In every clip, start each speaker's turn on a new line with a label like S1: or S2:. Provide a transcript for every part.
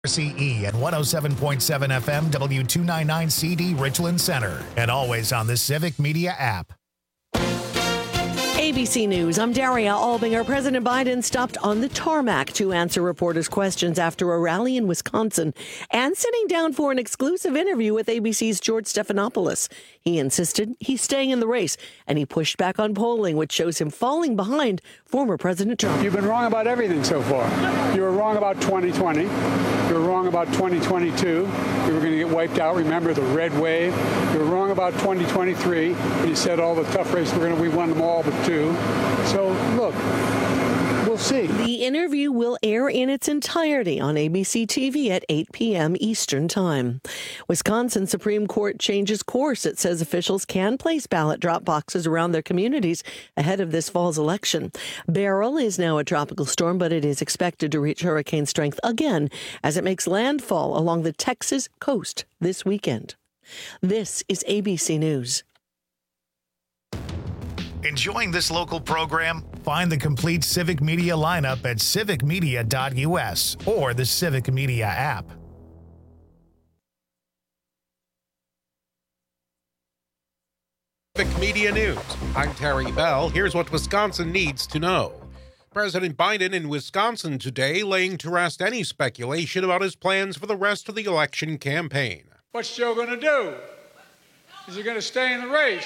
S1: CE at 107.7 FM W299CD Richland Center, and always on the Civic Media app.
S2: ABC News, I'm Daria Albinger. President Biden stopped on the tarmac to answer reporters' questions after a rally in Wisconsin and sitting down for an exclusive interview with ABC's George Stephanopoulos. He insisted he's staying in the race, and he pushed back on polling, which shows him falling behind former President Trump.
S3: You've been wrong about everything so far. You were wrong about 2020. You were wrong about 2022. You were going to get wiped out. Remember the red wave. You were wrong about 2023. And you said all the tough races we won them all but two. So, look, we'll see.
S2: The interview will air in its entirety on ABC TV at 8 p.m. Eastern Time. Wisconsin Supreme Court changes course. It says officials can place ballot drop boxes around their communities ahead of this fall's election. Beryl is now a tropical storm, but it is expected to reach hurricane strength again as it makes landfall along the Texas coast this weekend. This is ABC News.
S1: Enjoying this local program? Find the complete Civic Media lineup at civicmedia.us or the Civic Media app.
S4: Civic Media News. I'm Terry Bell. Here's what Wisconsin needs to know. President Biden in Wisconsin today laying to rest any speculation about his plans for the rest of the election campaign.
S3: What's Joe going to do? Is he going to stay in the race?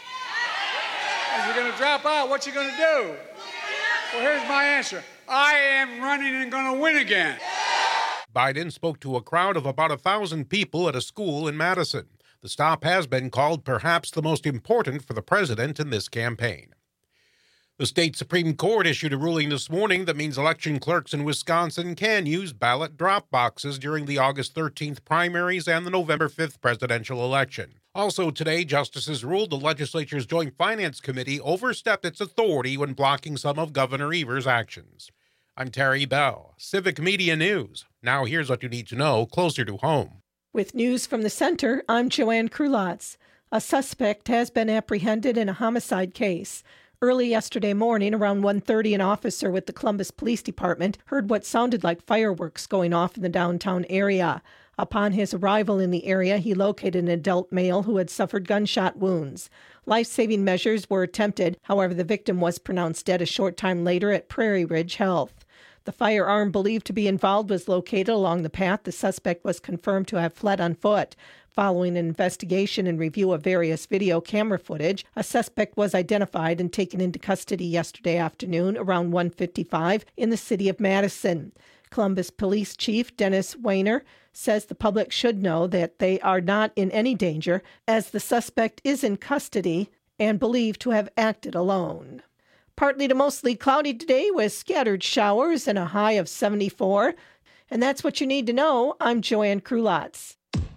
S3: Is he going to drop out? What's he going to do? Well, here's my answer. I am running and going to win again.
S4: Biden spoke to a crowd of about 1,000 people at a school in Madison. The stop has been called perhaps the most important for the president in this campaign. The state Supreme Court issued a ruling this morning that means election clerks in Wisconsin can use ballot drop boxes during the August 13th primaries and the November 5th presidential election. Also today, justices ruled the legislature's Joint Finance Committee overstepped its authority when blocking some of Governor Evers' actions. I'm Terry Bell, Civic Media News. Now here's what you need to know closer to home.
S5: With news from the center, I'm Joanne Krulotz. A suspect has been apprehended in a homicide case. Early yesterday morning, around 1:30, an officer with the Columbus Police Department heard what sounded like fireworks going off in the downtown area. Upon his arrival in the area, he located an adult male who had suffered gunshot wounds. Life-saving measures were attempted. However, the victim was pronounced dead a short time later at Prairie Ridge Health. The firearm believed to be involved was located along the path. The suspect was confirmed to have fled on foot. Following an investigation and review of various video camera footage, a suspect was identified and taken into custody yesterday afternoon around 1:55 in the city of Madison. Columbus Police Chief Dennis Weiner says the public should know that they are not in any danger as the suspect is in custody and believed to have acted alone. Partly to mostly cloudy today with scattered showers and a high of 74. And that's what you need to know. I'm Joanne Krulotz.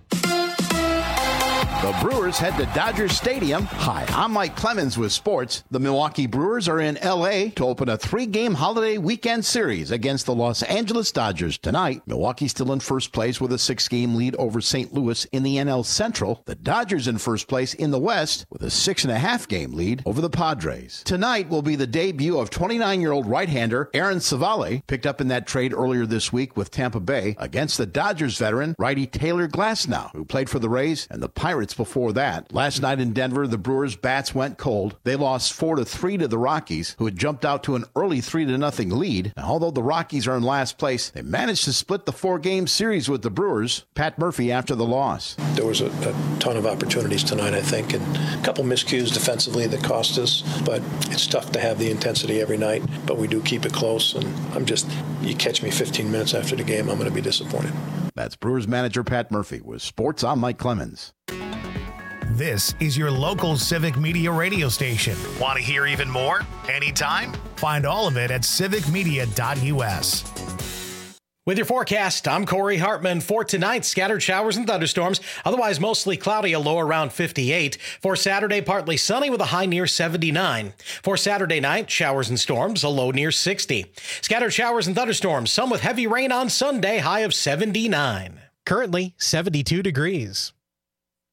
S6: The Brewers head to Dodger Stadium. Hi, I'm Mike Clemens with sports. The Milwaukee Brewers are in L.A. to open a 3-game holiday weekend series against the Los Angeles Dodgers tonight. Milwaukee's still in first place with a 6-game lead over St. Louis in the NL Central. The Dodgers in first place in the West with a 6.5-game lead over the Padres. Tonight will be the debut of 29-year-old right-hander Aaron Civale, picked up in that trade earlier this week with Tampa Bay, against the Dodgers veteran righty Taylor Glasnow, who played for the Rays and the Pirates before that. Last night in Denver, the Brewers' bats went cold. They lost 4-3 to the Rockies, who had jumped out to an early 3-0 lead. Now, although the Rockies are in last place, they managed to split the 4-game series with the Brewers. Pat Murphy after the loss.
S7: There was a ton of opportunities tonight, I think, and a couple miscues defensively that cost us, but it's tough to have the intensity every night, but we do keep it close, and you catch me 15 minutes after the game, I'm going to be disappointed.
S6: That's Brewers manager Pat Murphy. With sports, I'm Mike Clemens.
S1: This is your local Civic Media radio station. Want to hear even more? Anytime? Find all of it at civicmedia.us.
S8: With your forecast, I'm Corey Hartman. For tonight, scattered showers and thunderstorms, otherwise mostly cloudy, a low around 58. For Saturday, partly sunny with a high near 79. For Saturday night, showers and storms, a low near 60. Scattered showers and thunderstorms, some with heavy rain on Sunday, high of 79.
S9: Currently, 72 degrees.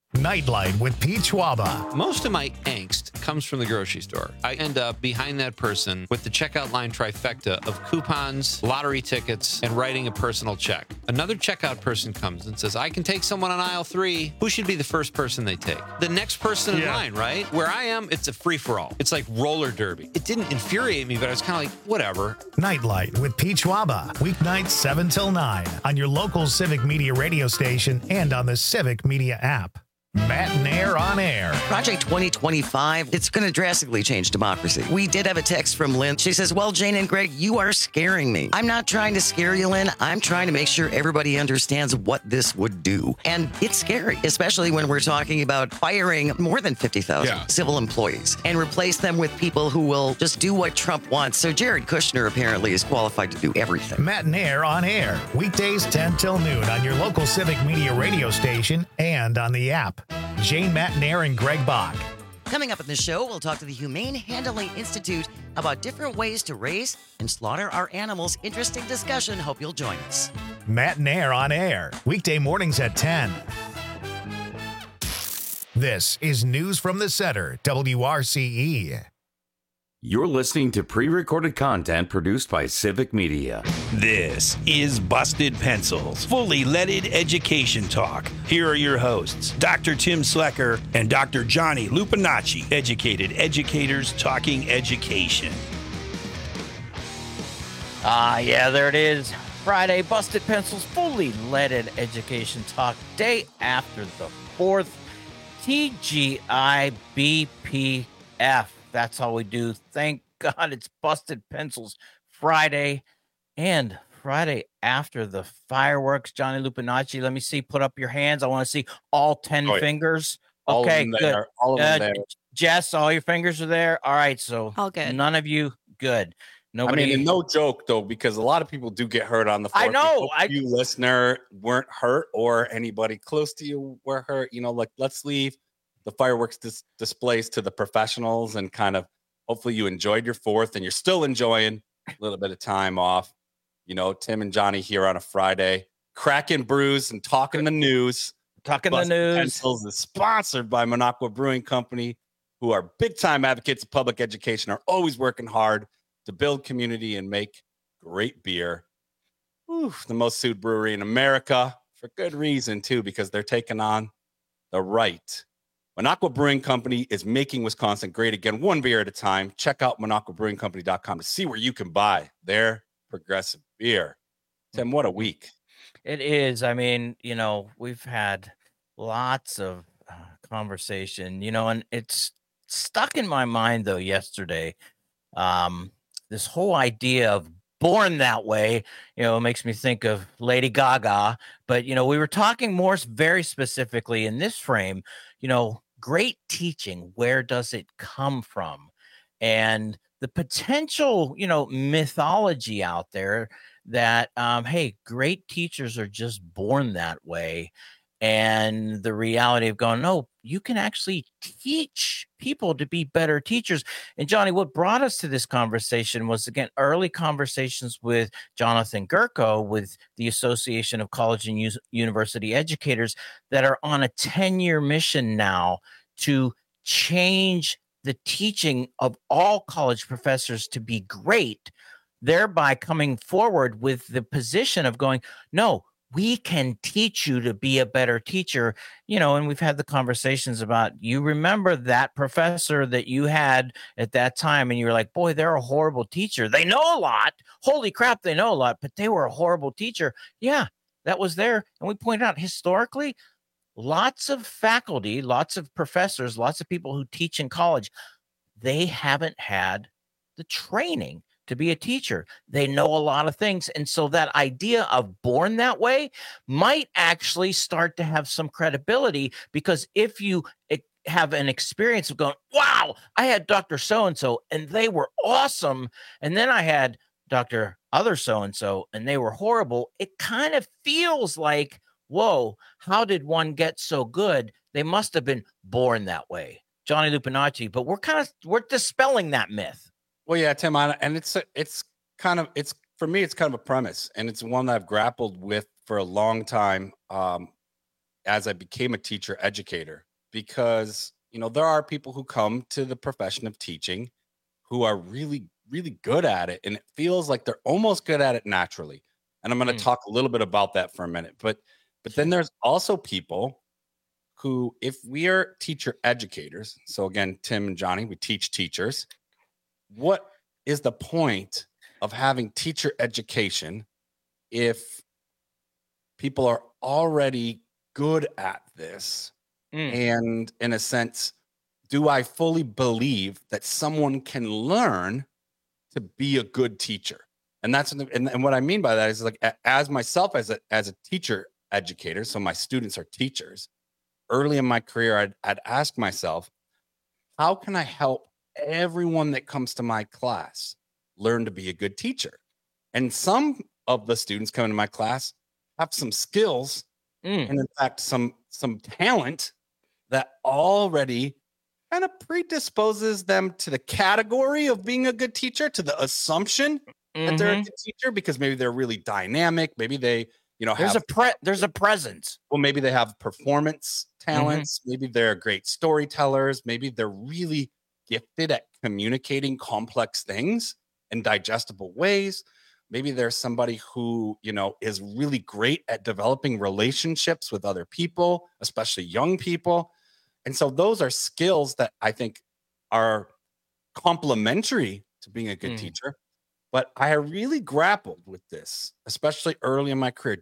S1: Nightlight with Pete Schwaba.
S9: Most of my angst comes from the grocery store. I end up behind that person with the checkout line trifecta of coupons, lottery tickets, and writing a personal check. Another checkout person comes and says, I can take someone on aisle 3. Who should be the first person they take? The next person in line, right? Where I am, it's a free-for-all. It's like roller derby. It didn't infuriate me, but I was kind of like, whatever.
S1: Nightlight with Pete Schwaba. Weeknights 7 till 9 on your local Civic Media radio station and on the Civic Media app. Matt and Air on Air.
S10: Project 2025, it's going to drastically change democracy. We did have a text from Lynn. She says, well, Jane and Greg, you are scaring me. I'm not trying to scare you, Lynn. I'm trying to make sure everybody understands what this would do. And it's scary, especially when we're talking about firing more than 50,000 civil employees and replace them with people who will just do what Trump wants. So Jared Kushner apparently is qualified to do everything.
S1: Matt and Air on Air. Weekdays 10 till noon on your local Civic Media radio station and on the app. Jane, Matt and Air, and Greg Bach.
S10: Coming up in the show, we'll talk to the Humane Handling Institute about different ways to raise and slaughter our animals. Interesting discussion. Hope you'll join us.
S1: Matt and Air on Air. Weekday mornings at 10. This is News from the Center, WRCE.
S11: You're listening to pre-recorded content produced by Civic Media.
S12: This is Busted Pencils, fully leaded education talk. Here are your hosts, Dr. Tim Slecker and Dr. Johnny Lupinacci, educated educators talking education.
S13: Yeah, there it is. Friday, Busted Pencils, fully leaded education talk, day after the 4th, TGI BPF. That's all we do. Thank God it's Busted Pencils Friday and Friday after the fireworks. Johnny Lupinacci, let me see. Put up your hands. I want to see all 10 fingers. Okay, good.
S14: All of them there.
S13: Jess, all your fingers are there. All right, so
S15: all good.
S13: None of you good. Nobody.
S14: I mean, and no joke though, because a lot of people do get hurt on the 4th.
S13: I know.
S14: You listener weren't hurt or anybody close to you were hurt. You know, like let's leave the fireworks displays to the professionals and kind of hopefully you enjoyed your 4th and you're still enjoying a little bit of time off. You know, Tim and Johnny here on a Friday, cracking brews and talking the news.
S13: Busted
S14: Pencils is sponsored by Minocqua Brewing Company, who are big time advocates of public education, are always working hard to build community and make great beer. Ooh, the most sued brewery in America for good reason too, because they're taking on the right. Minocqua Brewing Company is making Wisconsin great again, one beer at a time. Check out MinocquaBrewingCompany.com to see where you can buy their progressive beer. Tim, what a week.
S13: It is. I mean, you know, we've had lots of conversation, you know, and it's stuck in my mind, though, yesterday. This whole idea of born that way, you know, makes me think of Lady Gaga. But, you know, we were talking more very specifically in this frame, you know, great teaching, where does it come from? And the potential, you know, mythology out there that, hey, great teachers are just born that way. And the reality of going, no, you can actually teach people to be better teachers. And Johnny, what brought us to this conversation was, again, early conversations with Jonathan Gurko with the Association of College and University Educators that are on a 10-year mission now to change the teaching of all college professors to be great, thereby coming forward with the position of going, no, we can teach you to be a better teacher, you know, and we've had the conversations about, you remember that professor that you had at that time, and you were like, boy, they're a horrible teacher. They know a lot. Holy crap, they know a lot, but they were a horrible teacher. Yeah, that was there. And we pointed out historically, lots of faculty, lots of professors, lots of people who teach in college, they haven't had the training to be a teacher. They know a lot of things. And so that idea of born that way might actually start to have some credibility, because if you have an experience of going, wow, I had Dr. So-and-so and they were awesome, and then I had Dr. other so-and-so and they were horrible, it kind of feels like, whoa, how did one get so good? They must have been born that way. Johnny Lupinacci, but we're dispelling that myth.
S14: Well, yeah, Tim, and it's for me, it's kind of a premise, and it's one that I've grappled with for a long time as I became a teacher educator. because, you know, there are people who come to the profession of teaching who are really, really good at it. And it feels like they're almost good at it naturally. And I'm going to talk a little bit about that for a minute. But then there's also people who, if we are teacher educators, so again, Tim and Johnny, we teach teachers, what is the point of having teacher education if people are already good at this? And in a sense, do I fully believe that someone can learn to be a good teacher? And that's and what I mean by that is, like, as myself as a teacher educator, so my students are teachers. Early in my career, I'd ask myself, how can I help everyone that comes to my class learn to be a good teacher? And some of the students coming to my class have some skills and, in fact, some talent that already kind of predisposes them to the category of being a good teacher, to the assumption that they're a good teacher, because maybe they're really dynamic. Maybe they, you know,
S13: there's a presence.
S14: Well, maybe they have performance talents. Maybe they're great storytellers. Maybe they're really gifted at communicating complex things in digestible ways. Maybe there's somebody who, you know, is really great at developing relationships with other people, especially young people. And so those are skills that I think are complementary to being a good teacher. But I really grappled with this, especially early in my career.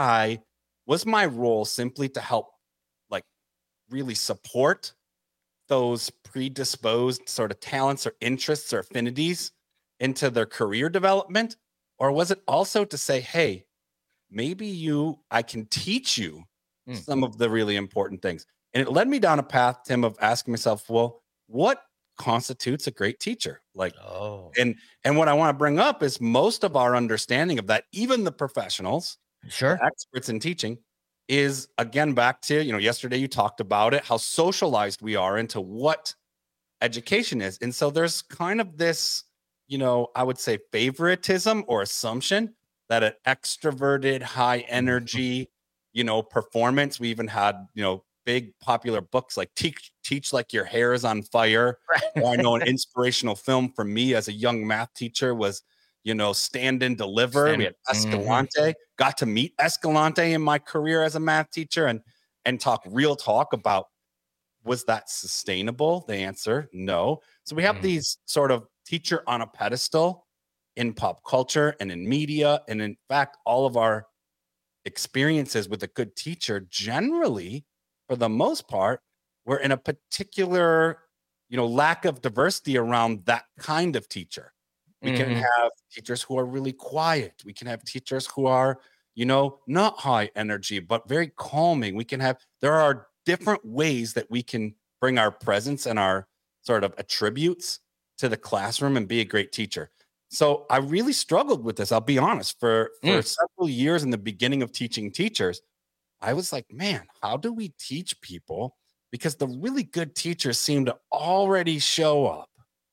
S14: Was my role simply to help, like, really support those predisposed sort of talents or interests or affinities into their career development? Or was it also to say, hey, maybe I can teach you some of the really important things? And it led me down a path, Tim, of asking myself, well, what constitutes a great teacher? Like, and what I want to bring up is most of our understanding of that, even the professionals, the experts in teaching, is, again, back to, you know, yesterday you talked about it, how socialized we are into what education is. And so there's kind of this, you know, I would say favoritism or assumption that an extroverted, high energy, you know, performance. We even had, you know, big popular books like Teach Like Your Hair is on Fire. Or I know an inspirational film for me as a young math teacher was, you know, Stand and Deliver. We had Escalante. Got to meet Escalante in my career as a math teacher and talk real talk about, was that sustainable? The answer, no. So we have these sort of teacher on a pedestal in pop culture and in media. And in fact, all of our experiences with a good teacher, generally, for the most part, we're in a particular, you know, lack of diversity around that kind of teacher. We can have teachers who are really quiet. We can have teachers who are, you know, not high energy, but very calming. There are different ways that we can bring our presence and our sort of attributes to the classroom and be a great teacher. So I really struggled with this. I'll be honest, for several years in the beginning of teaching teachers, I was like, man, how do we teach people? Because the really good teachers seem to already show up,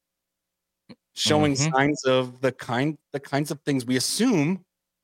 S14: showing signs of the kinds of things we assume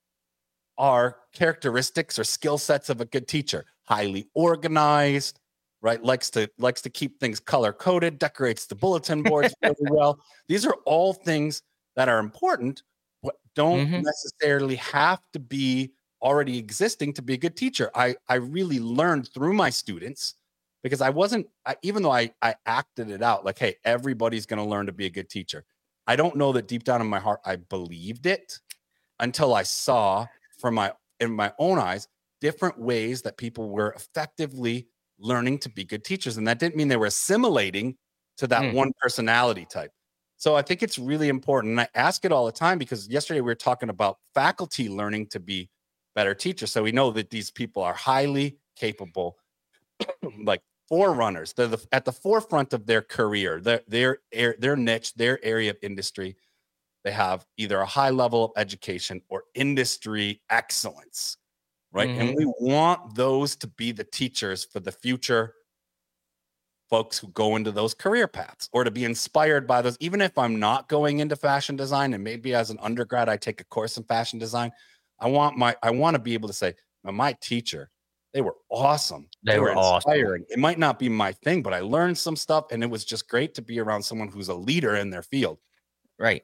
S14: are characteristics or skill sets of a good teacher. Highly organized, right? Likes to keep things color coded, decorates the bulletin boards really well. These are all things that are important, but don't necessarily have to be already existing to be a good teacher. I really learned through my students, because even though I acted it out like, hey, everybody's going to learn to be a good teacher, I don't know that deep down in my heart I believed it until I saw in my own eyes different ways that people were effectively learning to be good teachers. And that didn't mean they were assimilating to that one personality type. So I think it's really important. And I ask it all the time, because yesterday we were talking about faculty learning to be better teachers. So we know that these people are highly capable, like forerunners. They're at the forefront of their career, their niche, their area of industry. They have either a high level of education or industry excellence, right? And we want those to be the teachers for the future folks who go into those career paths, or to be inspired by those. Even if I'm not going into fashion design, and maybe as an undergrad I take a course in fashion design, I want to be able to say, my teacher They were awesome.
S13: They were
S14: inspiring.
S13: awesome.
S14: It might not be my thing, but I learned some stuff, and it was just great to be around someone who's a leader in their field.
S13: Right.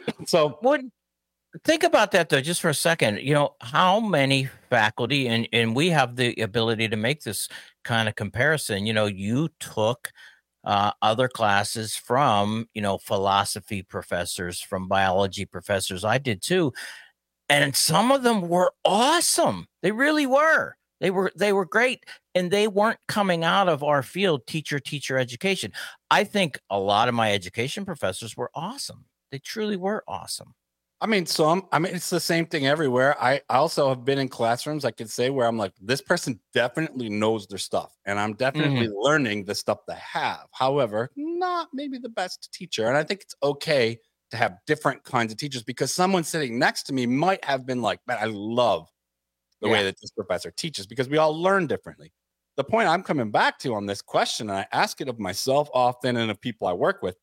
S14: So
S13: think about that though, just for a second. How many faculty, and we have the ability to make this kind of comparison. You took other classes from, philosophy professors, from biology professors. I did too. And some of them were awesome. They really were. They were great. And they weren't coming out of our field, teacher education. I think a lot of my education professors were awesome. They truly were awesome.
S14: It's the same thing everywhere. I also have been in classrooms, I could say, where I'm like, this person definitely knows their stuff, and I'm definitely learning the stuff they have. However, not maybe the best teacher. And I think it's okay to have different kinds of teachers, because someone sitting next to me might have been like, man, I love the way that this professor teaches, because we all learn differently. The point I'm coming back to on this question, and I ask it of myself often and of people I work with,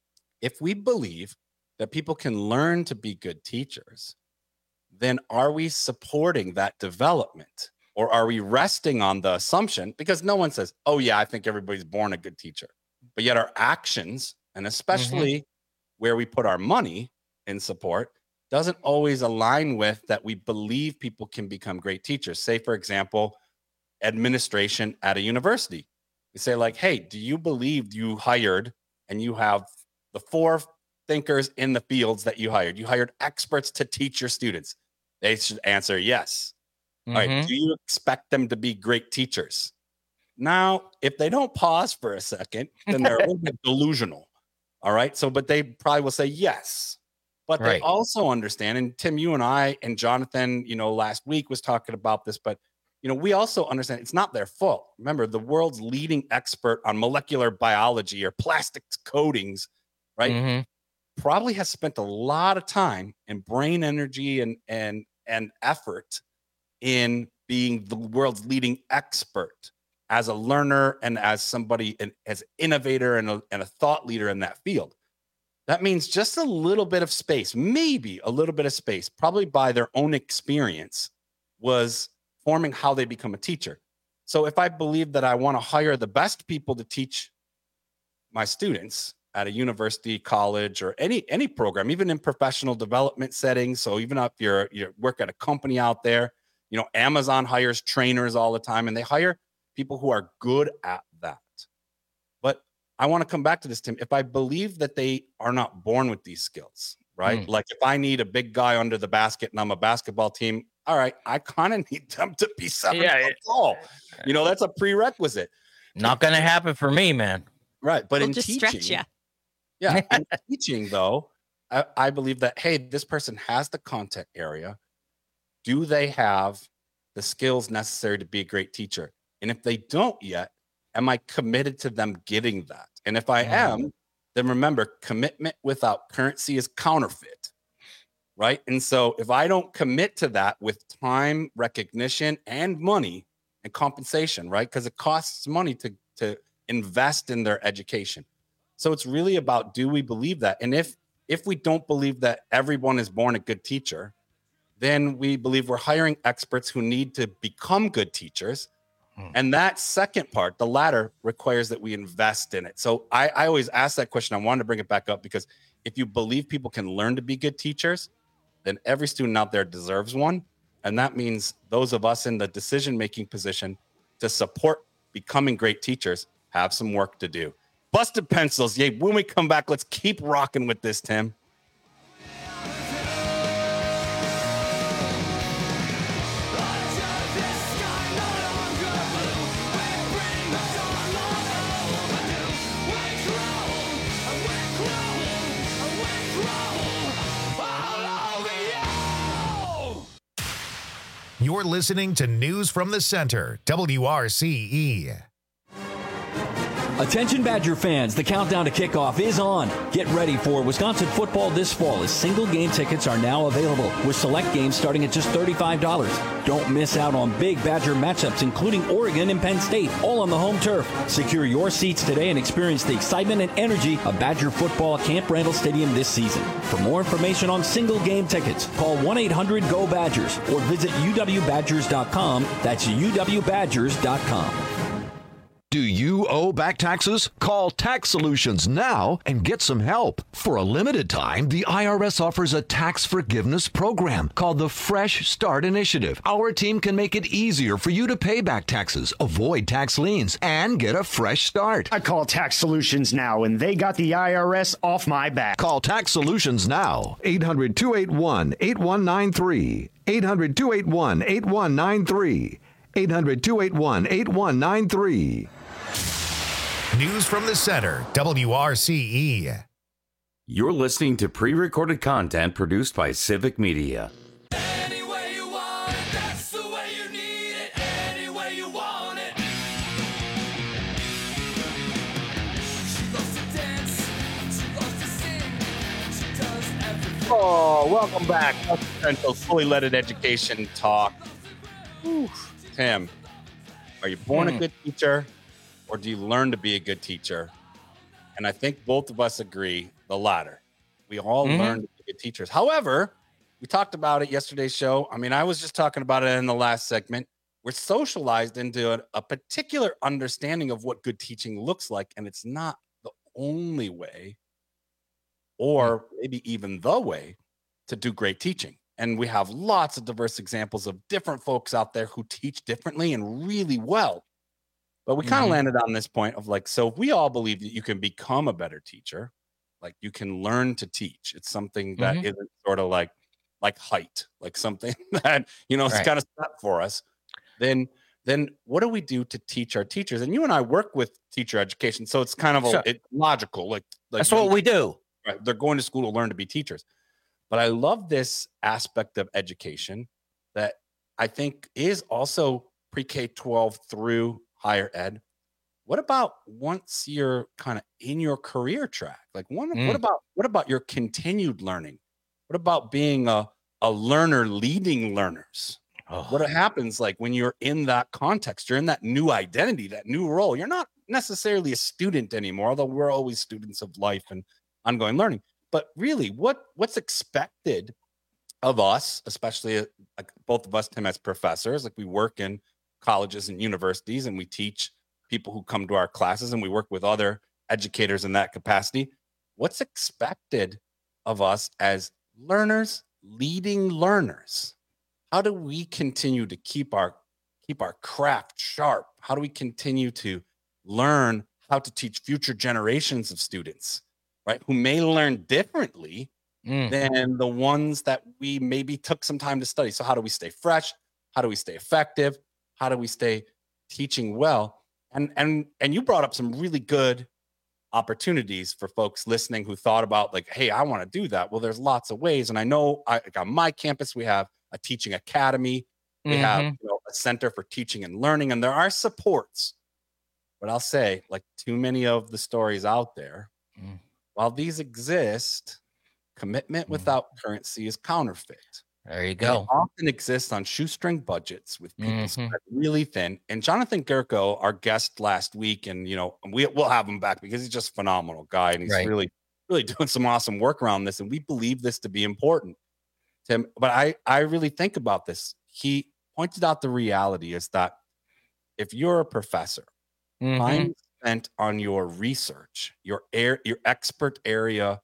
S14: if we believe that people can learn to be good teachers, then are we supporting that development, or are we resting on the assumption? Because no one says, oh yeah, I think everybody's born a good teacher, but yet our actions, and especially where we put our money in support, doesn't always align with that we believe people can become great teachers. Say, for example, administration at a university. We say like, hey, do you believe you hired and you have the 4 thinkers in the fields that you hired experts to teach your students? They should answer yes. All right. Do you expect them to be great teachers? Now, if they don't pause for a second, then they're a little bit delusional. All right. But they probably will say yes. But they also understand, and Tim, you and I and Jonathan, last week was talking about this, but we also understand it's not their fault. Remember, the world's leading expert on molecular biology or plastics coatings, right? Probably has spent a lot of time and brain energy and effort in being the world's leading expert as a learner and as somebody and as innovator and a thought leader in that field. That means just a little bit of space, maybe a little bit of space, probably by their own experience, was forming how they become a teacher. So if I believe that I want to hire the best people to teach my students at a university, college, or any program, even in professional development settings. So even if you work at a company out there, Amazon hires trainers all the time, and they hire people who are good at that. But I want to come back to this, Tim. If I believe that they are not born with these skills, right? Like if I need a big guy under the basket and I'm a basketball team, all right, I kind of need them to be 7 foot tall. That's a prerequisite.
S13: Not going to happen for me, man.
S14: Right. But
S15: We'll
S14: in
S15: just
S14: teaching,
S15: stretch you.
S14: Yeah. In teaching, though, I believe that, hey, this person has the content area. Do they have the skills necessary to be a great teacher? And if they don't yet, am I committed to them getting that? And if I am, then remember, commitment without currency is counterfeit, right? And so if I don't commit to that with time, recognition, and money and compensation, right? Because it costs money to invest in their education. So it's really about, do we believe that? And if we don't believe that everyone is born a good teacher, then we believe we're hiring experts who need to become good teachers. And that second part, the latter, requires that we invest in it. So I always ask that question. I wanted to bring it back up because if you believe people can learn to be good teachers, then every student out there deserves one. And that means those of us in the decision-making position to support becoming great teachers have some work to do. Busted Pencils. Yay. When we come back, let's keep rocking with this, Tim.
S1: You're listening to News from the Center, WRCE.
S15: Attention Badger fans, the countdown to kickoff is on. Get ready for Wisconsin football this fall as single game tickets are now available with select games starting at just $35. Don't miss out on big Badger matchups including Oregon and Penn State, all on the home turf. Secure your seats today and experience the excitement and energy of Badger football at Camp Randall Stadium this season. For more information on single game tickets, call 1-800-GO-BADGERS or visit uwbadgers.com. That's uwbadgers.com.
S16: Do you owe back taxes? Call Tax Solutions now and get some help. For a limited time, the IRS offers a tax forgiveness program called the Fresh Start Initiative. Our team can make it easier for you to pay back taxes, avoid tax liens, and get a fresh start.
S17: I call Tax Solutions now, and they got the IRS off my back.
S16: Call Tax Solutions now. 800-281-8193. 800-281-8193. 800-281-8193.
S1: News from the center, WRCE.
S11: You're listening to pre-recorded content produced by Civic Media.
S14: Oh, welcome back. Central Fully Loaded Education Talk. Whew. Tim, are you born a good teacher, or do you learn to be a good teacher? And I think both of us agree the latter. We all learn to be good teachers. However, we talked about it yesterday's show. I mean, I was just talking about it in the last segment. We're socialized into a particular understanding of what good teaching looks like, and it's not the only way, or maybe even the way, to do great teaching. And we have lots of diverse examples of different folks out there who teach differently and really well. But we kind of landed on this point of like, so if we all believe that you can become a better teacher, like you can learn to teach. It's something that isn't sort of like height, like something that, it's kind of set for us. Then what do we do to teach our teachers? And you and I work with teacher education. So it's kind of it's logical. Like
S13: that's what we do.
S14: Right? They're going to school to learn to be teachers. But I love this aspect of education that I think is also pre-K-12 through higher ed. What about once you're kind of in your career track? Like what about your continued learning? What about being a learner leading learners? What happens like when you're in that context? You're in that new identity, that new role. You're not necessarily a student anymore, although we're always students of life and ongoing learning. But really, what's expected of us, especially like both of us, Tim, as professors, like we work in colleges and universities and we teach people who come to our classes and we work with other educators in that capacity. What's expected of us as learners leading learners? How do we continue to keep our craft sharp? How do we continue to learn how to teach future generations of students? Right, who may learn differently than the ones that we maybe took some time to study. So how do we stay fresh? How do we stay effective? How do we stay teaching well? And you brought up some really good opportunities for folks listening who thought about like, hey, I want to do that. Well, there's lots of ways. And I know on my campus, we have a teaching academy. We have a center for teaching and learning, and there are supports. But I'll say, like too many of the stories out there, while these exist, commitment without currency is counterfeit.
S13: There you go.
S14: It often exists on shoestring budgets with people spread really thin. And Jonathan Gerko, our guest last week, and we'll have him back because he's just a phenomenal guy and he's really, really doing some awesome work around this. And we believe this to be important, Tim. But I really think about this. He pointed out the reality is that if you're a professor, time spent on your research, your expert area,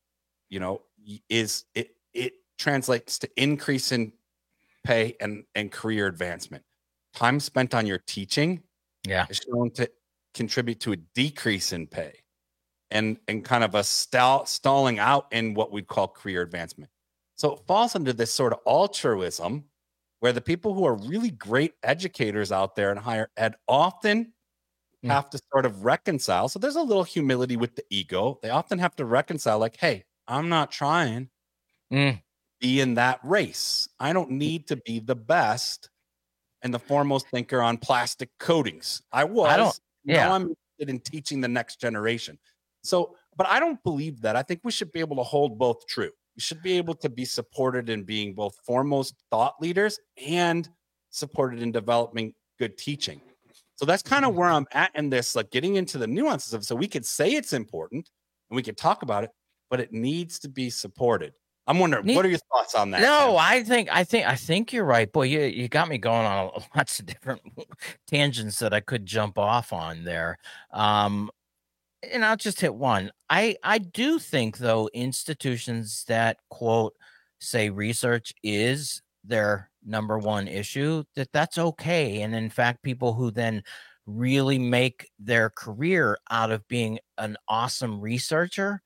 S14: it translates to increase in pay and career advancement. Time spent on your teaching is shown to contribute to a decrease in pay and kind of a stalling out in what we'd call career advancement. So it falls under this sort of altruism where the people who are really great educators out there in higher ed often have to sort of reconcile. So there's a little humility with the ego. They often have to reconcile like, hey, I'm not trying to be in that race. I don't need to be the best and the foremost thinker on plastic coatings. I'm invested in teaching the next generation. So, but I don't believe that. I think we should be able to hold both true. We should be able to be supported in being both foremost thought leaders and supported in developing good teaching. So that's kind of where I'm at in this, like getting into the nuances of, so we could say it's important and we could talk about it, but it needs to be supported. I'm wondering, what are your thoughts on that?
S13: No, Tim? I think you're right. Boy, you got me going on lots of different tangents that I could jump off on there. And I'll just hit one. I do think, though, institutions that, quote, say research is their number one issue, that's okay. And in fact, people who then really make their career out of being an awesome researcher,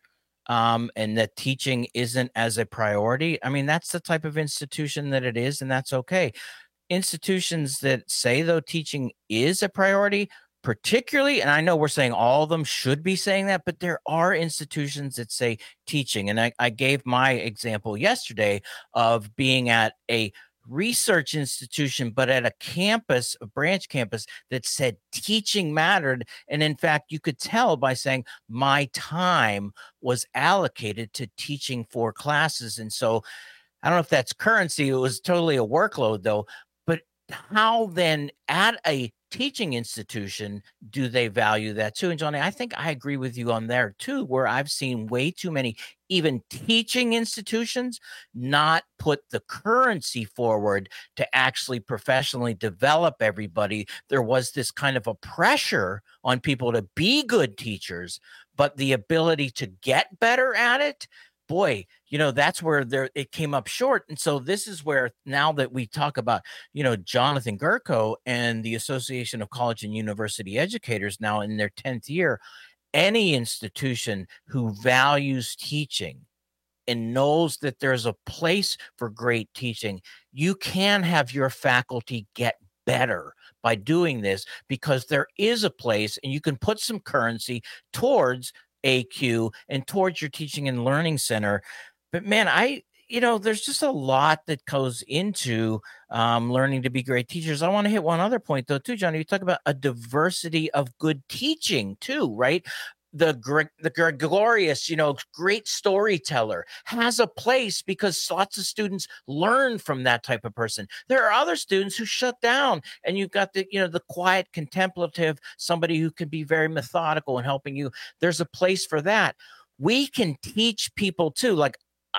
S13: and that teaching isn't as a priority, I mean, that's the type of institution that it is, and that's okay. Institutions that say, though, teaching is a priority, particularly, and I know we're saying all of them should be saying that, but there are institutions that say teaching. And I gave my example yesterday of being at a research institution, but at a campus, a branch campus, that said teaching mattered. And in fact, you could tell by saying my time was allocated to teaching 4 classes. And so I don't know if that's currency. It was totally a workload, though. But how then at a teaching institution do they value that too? And Johnny, I think I agree with you on there too, where I've seen way too many even teaching institutions not put the currency forward to actually professionally develop everybody. There was this kind of a pressure on people to be good teachers, but the ability to get better at it, boy, that's where it came up short. And so this is where, now that we talk about, Jonathan Gerko and the Association of College and University Educators now in their 10th year, any institution who values teaching and knows that there's a place for great teaching, you can have your faculty get better by doing this, because there is a place and you can put some currency towards AQ and towards your teaching and learning center. But man, there's just a lot that goes into learning to be great teachers. I want to hit one other point though, too, Johnny. You talk about a diversity of good teaching too, right? The gregarious, great storyteller has a place because lots of students learn from that type of person. There are other students who shut down, and you've got the quiet, contemplative, somebody who can be very methodical in helping you. There's a place for that. We can teach people too. Like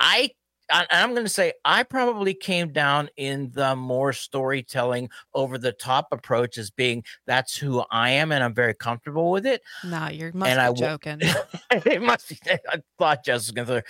S13: I'm going to say I probably came down in the more storytelling, over the top approach as being that's who I am, and I'm very comfortable with it.
S18: No, you must be joking.
S13: It must be. I thought Jess was going to,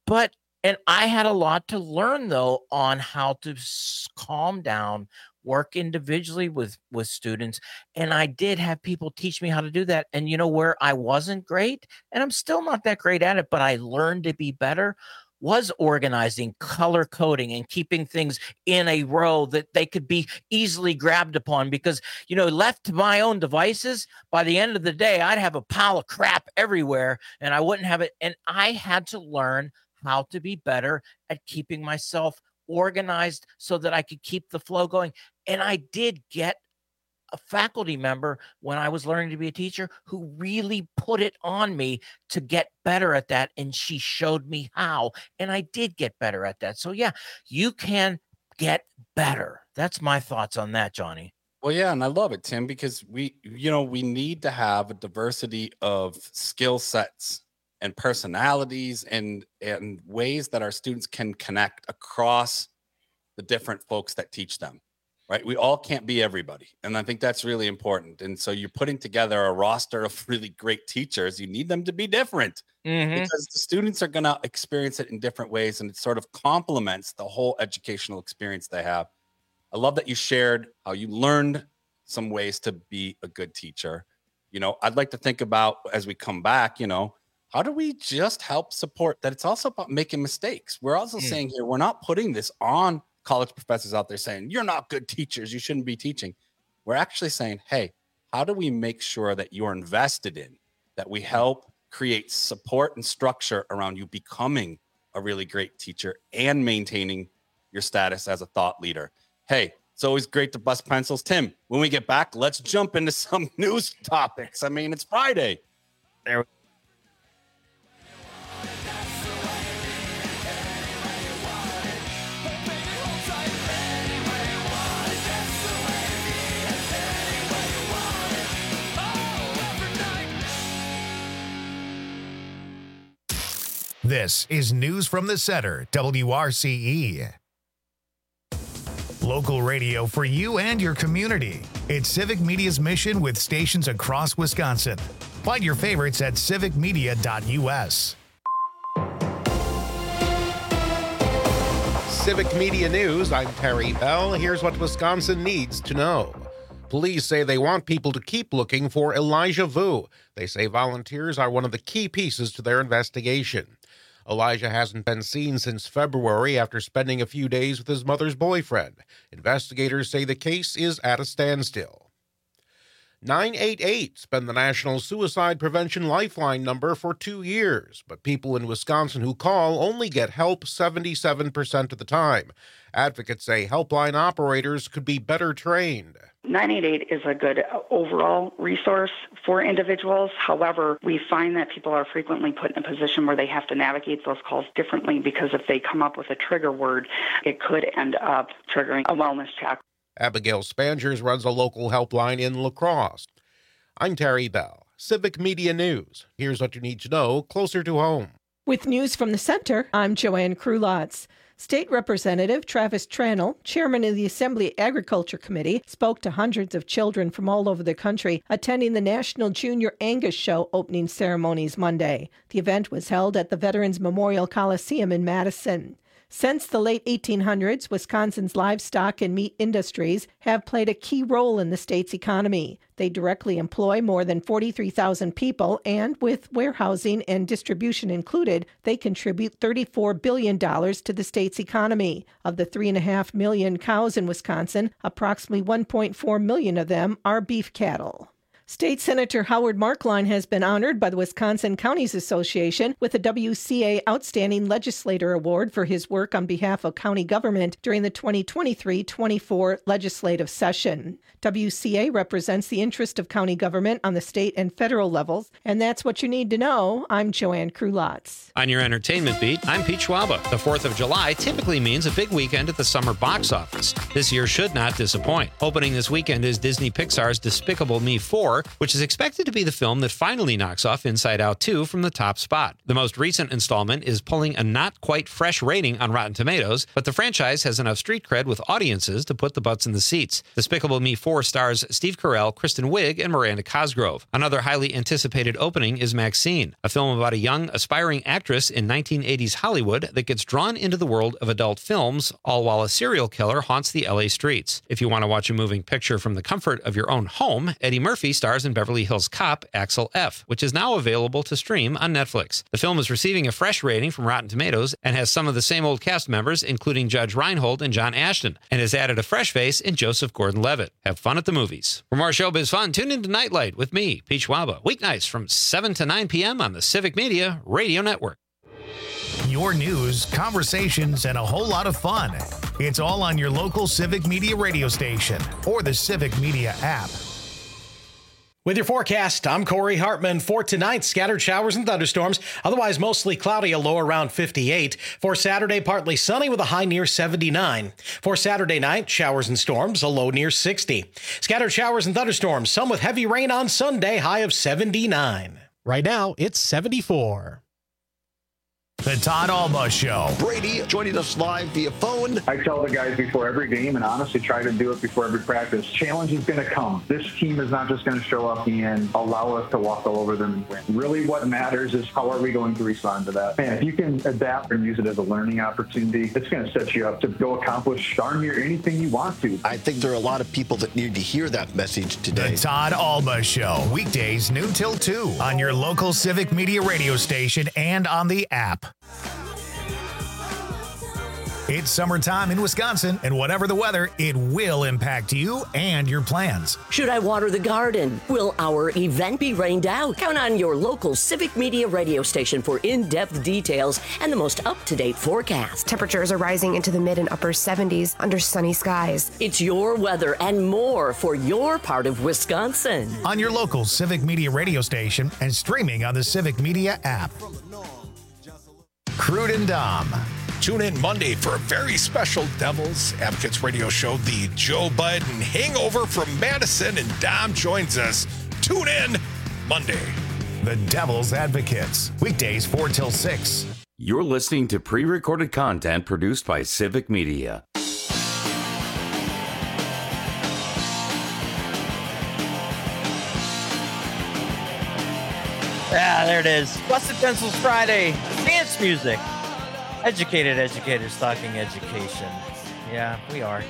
S13: and I had a lot to learn though on how to calm down, work individually with students, and I did have people teach me how to do that. And where I wasn't great, and I'm still not that great at it, but I learned to be better, was organizing, color coding, and keeping things in a row that they could be easily grabbed upon. Because, left to my own devices, by the end of the day, I'd have a pile of crap everywhere and I wouldn't have it. And I had to learn how to be better at keeping myself organized so that I could keep the flow going. And I did get a faculty member when I was learning to be a teacher who really put it on me to get better at that. And she showed me how, and I did get better at that. So yeah, you can get better. That's my thoughts on that, Johnny.
S14: Well, yeah. And I love it, Tim, because we need to have a diversity of skill sets and personalities and ways that our students can connect across the different folks that teach them. Right. We all can't be everybody. And I think that's really important. And so you're putting together a roster of really great teachers. You need them to be different because the students are going to experience it in different ways. And it sort of complements the whole educational experience they have. I love that you shared how you learned some ways to be a good teacher. I'd like to think about, as we come back, how do we just help support that? It's also about making mistakes. We're also saying here, we're not putting this on college professors out there saying, you're not good teachers, you shouldn't be teaching. We're actually saying, hey, how do we make sure that you're invested in, that we help create support and structure around you becoming a really great teacher and maintaining your status as a thought leader? Hey, It's always great to bust pencils. Tim, when we get back, let's jump into some news topics. I mean, it's Friday. There.
S1: This is News from the Center, WRCE. Local radio for you and your community. It's Civic Media's mission with stations across Wisconsin. Find your favorites at civicmedia.us.
S4: Civic Media News, I'm Terry Bell. Here's what Wisconsin needs to know. Police say they want people to keep looking for Elijah Vu. They say volunteers are one of the key pieces to their investigation. Elijah hasn't been seen since February after spending a few days with his mother's boyfriend. Investigators say the case is at a standstill. 988's been the National Suicide Prevention Lifeline number for 2 years, but people in Wisconsin who call only get help 77% of the time. Advocates say helpline operators could be better trained.
S19: 988 is a good overall resource for individuals. However, we find that people are frequently put in a position where they have to navigate those calls differently because if they come up with a trigger word, it could end up triggering a wellness check.
S4: Abigail Spangers runs a local helpline in La Crosse. I'm Terry Bell. Civic Media News. Here's what you need to know closer to home.
S5: With news from the center, I'm Joanne Krulotz. State Representative Travis Tranel, chairman of the Assembly Agriculture Committee, spoke to hundreds of children from all over the country attending the National Junior Angus Show opening ceremonies Monday. The event was held at the Veterans Memorial Coliseum in Madison. Since the late 1800s, Wisconsin's livestock and meat industries have played a key role in the state's economy. They directly employ more than 43,000 people, and with warehousing and distribution included, they contribute $34 billion to the state's economy. Of the 3.5 million cows in Wisconsin, approximately 1.4 million of them are beef cattle. State Senator Howard Marklein has been honored by the Wisconsin Counties Association with a WCA Outstanding Legislator Award for his work on behalf of county government during the 2023-24 legislative session. WCA represents the interest of county government on the state and federal levels, and that's what you need to know. I'm Joanne Krulotz.
S9: On your entertainment beat, I'm Pete Schwaba. The 4th of July typically means a big weekend at the summer box office. This year should not disappoint. Opening this weekend is Disney Pixar's Despicable Me 4, which is expected to be the film that finally knocks off Inside Out 2 from the top spot. The most recent installment is pulling a not quite fresh rating on Rotten Tomatoes, but the franchise has enough street cred with audiences to put the butts in the seats. Despicable Me 4 stars Steve Carell, Kristen Wiig, and Miranda Cosgrove. Another highly anticipated opening is Maxine, a film about a young, aspiring actress in 1980s Hollywood that gets drawn into the world of adult films, all while a serial killer haunts the LA streets. If you want to watch a moving picture from the comfort of your own home, Eddie Murphy stars in Beverly Hills Cop, Axel F., which is now available to stream on Netflix. The film is receiving a fresh rating from Rotten Tomatoes and has some of the same old cast members, including Judge Reinhold and John Ashton, and has added a fresh face in Joseph Gordon-Levitt. Have fun at the movies. For more showbiz fun, tune into Nightlight with me, Pete Schwaba, weeknights from 7 to 9 p.m. on the Civic Media Radio Network.
S1: Your news, conversations, and a whole lot of fun. It's all on your local Civic Media radio station or the Civic Media app.
S8: With your forecast, I'm Corey Hartman. For tonight, scattered showers and thunderstorms, otherwise mostly cloudy, a low around 58. For Saturday, partly sunny with a high near 79. For Saturday night, showers and storms, a low near 60. Scattered showers and thunderstorms, some with heavy rain on Sunday, high of 79. Right now, it's 74.
S1: The Todd Alba Show.
S6: Brady joining us live via phone.
S20: I tell the guys before every game, and honestly try to do it before every practice, challenge is going to come. This team is not just going to show up and allow us to walk all over them and win. Really what matters is how are we going to respond to that. And if you can adapt and use it as a learning opportunity, it's going to set you up to go accomplish darn near anything you want to.
S6: I think there are a lot of people that need to hear that message today.
S1: The Todd Alba Show. Weekdays noon till 2 on your local Civic Media radio station and on the app. It's summertime in Wisconsin, and whatever the weather, it will impact you and your plans.
S21: Should I water the garden? Will our event be rained out? Count on your local Civic Media radio station for in-depth details and the most up-to-date forecast.
S22: Temperatures are rising into the mid and upper 70s under sunny skies.
S21: It's your weather and more for your part of Wisconsin.
S1: On your local Civic Media radio station and streaming on the Civic Media app. Crude and Dom.
S23: Tune in Monday for a very special Devil's Advocates radio show, the Joe Biden Hangover from Madison, and Dom joins us. Tune in Monday.
S1: The Devil's Advocates, weekdays 4 till 6.
S11: You're listening to pre-recorded content produced by Civic Media.
S13: Yeah, there it is. Busted Pencils Friday. Dance music. Educated educators talking education. Yeah, we are.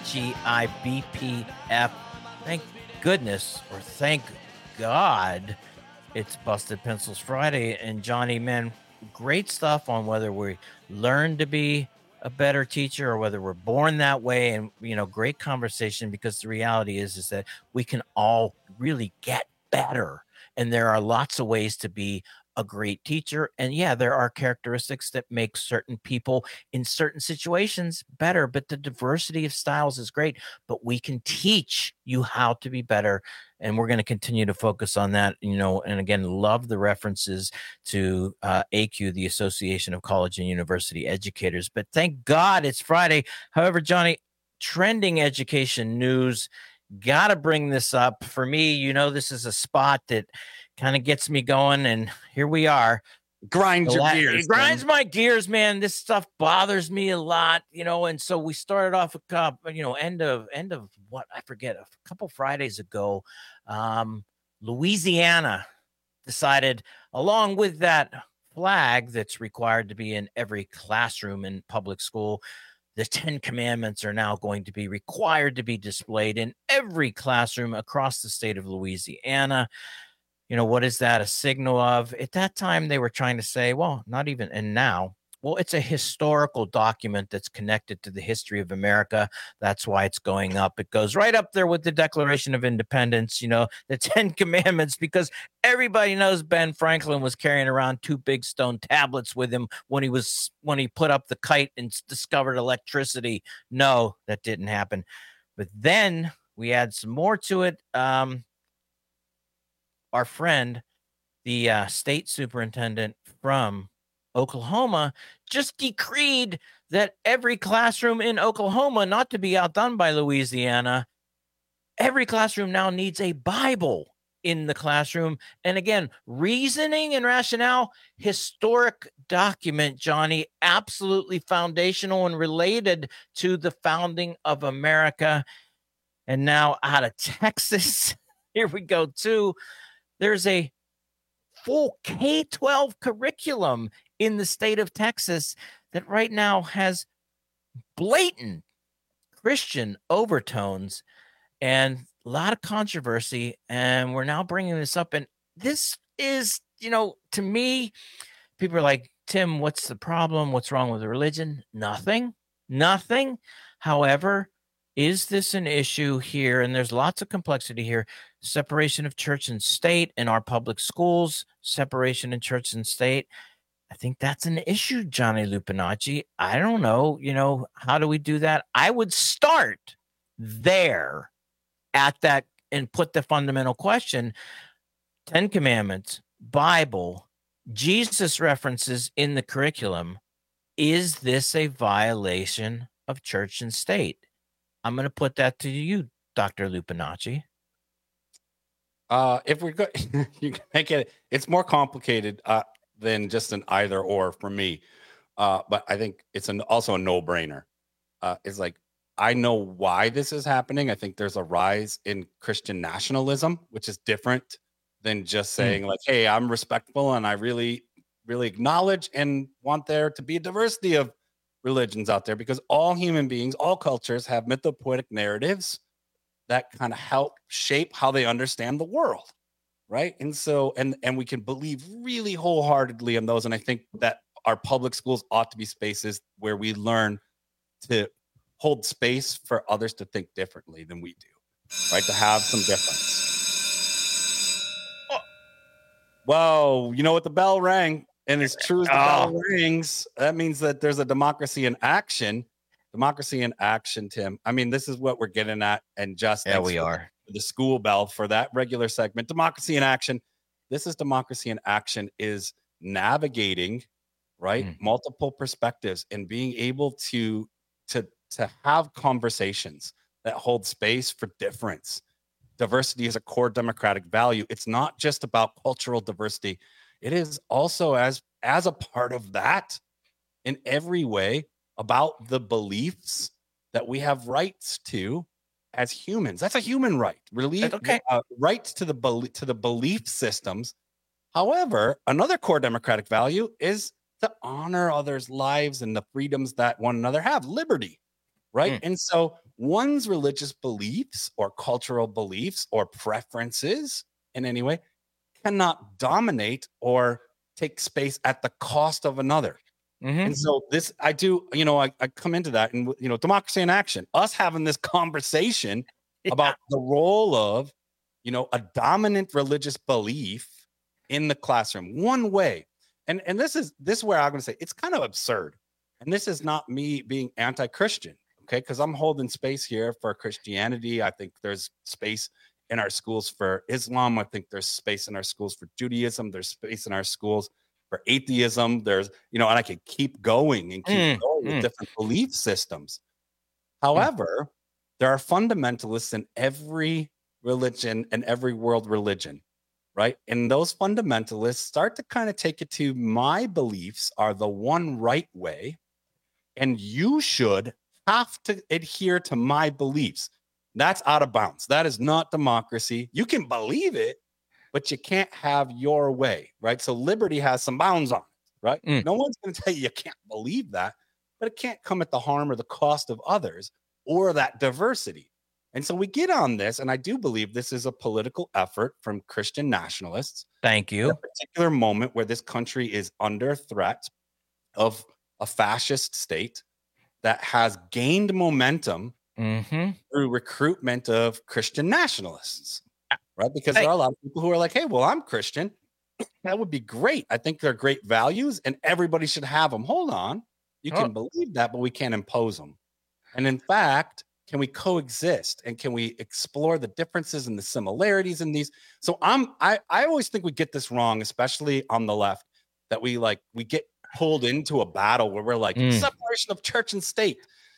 S13: TGIBPF. Thank goodness, or thank God, it's Busted Pencils Friday. And Johnny, man, great stuff on whether we learn to be a better teacher or whether we're born that way. And, you know, great conversation, because the reality is that we can all really get better. And there are lots of ways to be a great teacher. And yeah, there are characteristics that make certain people in certain situations better, but the diversity of styles is great. But we can teach you how to be better. And we're going to continue to focus on that, you know, and again, love the references to ACU, the Association of College and University Educators. But thank God it's Friday. However, Johnny, trending education news, got to bring this up. For me, you know, this is a spot that kind of gets me going, and here we are.
S14: Grinds your gears.
S13: It grinds my gears, man. This stuff bothers me a lot, you know. And so we started off end of what, I forget, a couple Fridays ago. Louisiana decided, along with that flag that's required to be in every classroom in public school, the 10 Commandments are now going to be required to be displayed in every classroom across the state of Louisiana. You know, what is that a signal of? At that time, they were trying to say, well, not even, and now, well, it's a historical document that's connected to the history of America. That's why it's going up. It goes right up there with the Declaration of Independence, you know, the 10 Commandments, because everybody knows Ben Franklin was carrying around 2 big stone tablets with him when he put up the kite and discovered electricity. No, that didn't happen. But then we add some more to it. Our friend, the state superintendent from Oklahoma, just decreed that every classroom in Oklahoma, not to be outdone by Louisiana, every classroom now needs a Bible in the classroom. And again, reasoning and rationale, historic document, Johnny, absolutely foundational and related to the founding of America. And now out of Texas, here we go too. There's a full K-12 curriculum in the state of Texas that right now has blatant Christian overtones and a lot of controversy. And we're now bringing this up. And this is, you know, to me, people are like, Tim, what's the problem? What's wrong with the religion? Nothing. However, is this an issue here? And there's lots of complexity here. Separation of church and state in our public schools, separation in church and state. I think that's an issue, Johnny Lupinacci. I don't know, you know, how do we do that? I would start there at that and put the fundamental question: 10 Commandments, Bible, Jesus references in the curriculum. Is this a violation of church and state? I'm going to put that to you, Dr. Lupinacci.
S14: If we're good, you can make it's more complicated than just an either or for me. But I think it's also a no-brainer. It's like, I know why this is happening. I think there's a rise in Christian nationalism, which is different than just saying like, hey, I'm respectful and I really, really acknowledge and want there to be a diversity of religions out there, because all human beings, all cultures have mythopoetic narratives that kind of help shape how they understand the world, right? And so, and we can believe really wholeheartedly in those. And I think that our public schools ought to be spaces where we learn to hold space for others to think differently than we do, right? To have some difference. Whoa, you know what? The bell rang, and as true as the bell rings, that means that there's a democracy in action. Democracy in action, Tim. I mean, this is what we're getting at, and just
S13: we are.
S14: The school bell for that regular segment. Democracy in action. This is democracy in action is navigating, right? Multiple perspectives and being able to have conversations that hold space for difference. Diversity is a core democratic value. It's not just about cultural diversity. It is also as a part of that in every way about the beliefs that we have rights to as humans. That's a human right. Rights to the belief systems. However, another core democratic value is to honor others' lives and the freedoms that one another have. Liberty, right? And so one's religious beliefs or cultural beliefs or preferences in any way cannot dominate or take space at the cost of another. And so this, I come into that and, democracy in action, us having this conversation about the role of, a dominant religious belief in the classroom. One way. And this is where I'm going to say it's kind of absurd. And this is not me being anti-Christian, okay? Because I'm holding space here for Christianity. I think there's space in our schools for Islam. I think there's space in our schools for Judaism. There's space in our schools for atheism. There's, and I could keep going and keep going with different belief systems. However, there are fundamentalists in every religion and every world religion, right? And those fundamentalists start to kind of take it to my beliefs are the one right way, and you should have to adhere to my beliefs. That's out of bounds. That is not democracy. You can believe it, but you can't have your way, right? So liberty has some bounds on it, right? No one's going to tell you can't believe that, but it can't come at the harm or the cost of others or that diversity. And so we get on this, and I do believe this is a political effort from Christian nationalists.
S13: Thank you.
S14: At a particular moment where this country is under threat of a fascist state that has gained momentum through recruitment of Christian nationalists. Right? Because there are a lot of people who are like, hey, well, I'm Christian. That would be great. I think they're great values and everybody should have them. Hold on. You can believe that, but we can't impose them. And in fact, can we coexist and can we explore the differences and the similarities in these? So I always think we get this wrong, especially on the left, that we get pulled into a battle where we're like separation of church and state.